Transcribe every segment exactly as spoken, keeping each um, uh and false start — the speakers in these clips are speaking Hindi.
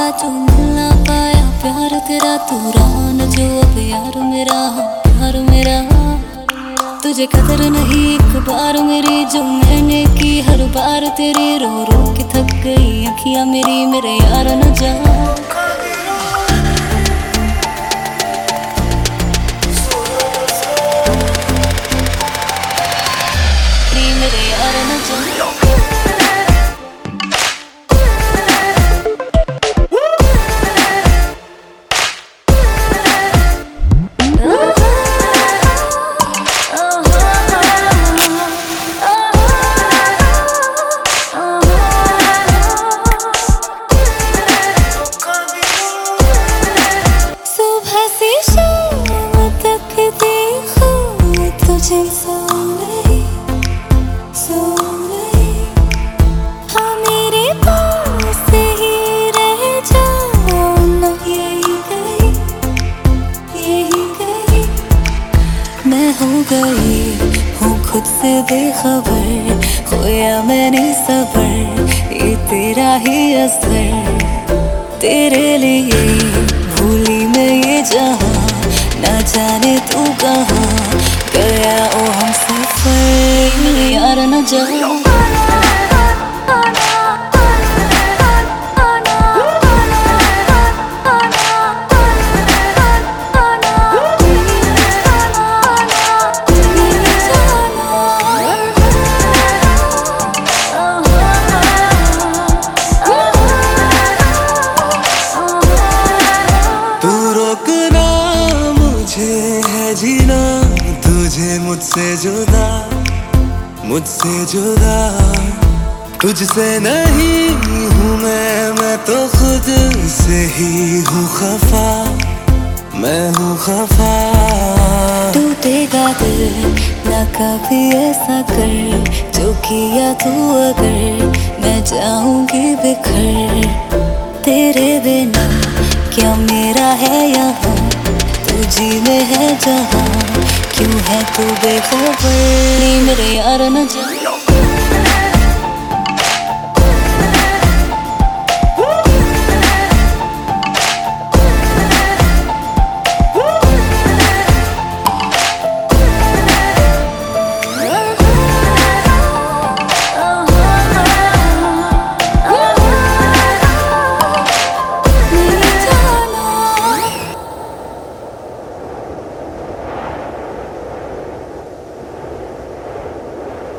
तू मिल ना पाया प्यार तेरा, तू रहा न जो अब यार मेरा, प्यार मेरा। तुझे कदर नहीं एक बार मेरी, जो मैंने की हर बार तेरी, रो रो के थक गई अखियां मेरी, मेरे यार न जा। मेरे यार न जा। सुबह से शाम तक देखो तुझे सो गई, सो गई। हाँ मेरे पास ही रह जाओ ना, यही गई, यही गई। मैं हो गई हूँ खुद से बेखबर, खोया मैंने सबर, ये तेरा ही असर। तेरे लिए भूली मैं ये जहां, ना जाने तू कहाँ गया ओ हम सफर, मेरे यार न जा। जीना तुझे मुझसे जुदा, मुझसे जुदा। तुझसे नहीं हूँ मैं, मैं तो खुद से ही हूँ खफा, मैं हूँ खफा। टूटेगा दिल ना कभी ऐसा कर, जो किया तू अगर, मैं जाऊंगी बिखर। तेरे बिना क्या मेरा है यहाँ, तुझी में है जहाँ, क्यों है तू बेखबर, मेरे यार न जा।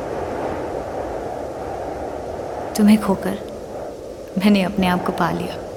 तुम्हें खोकर मैंने अपने आप को पा लिया।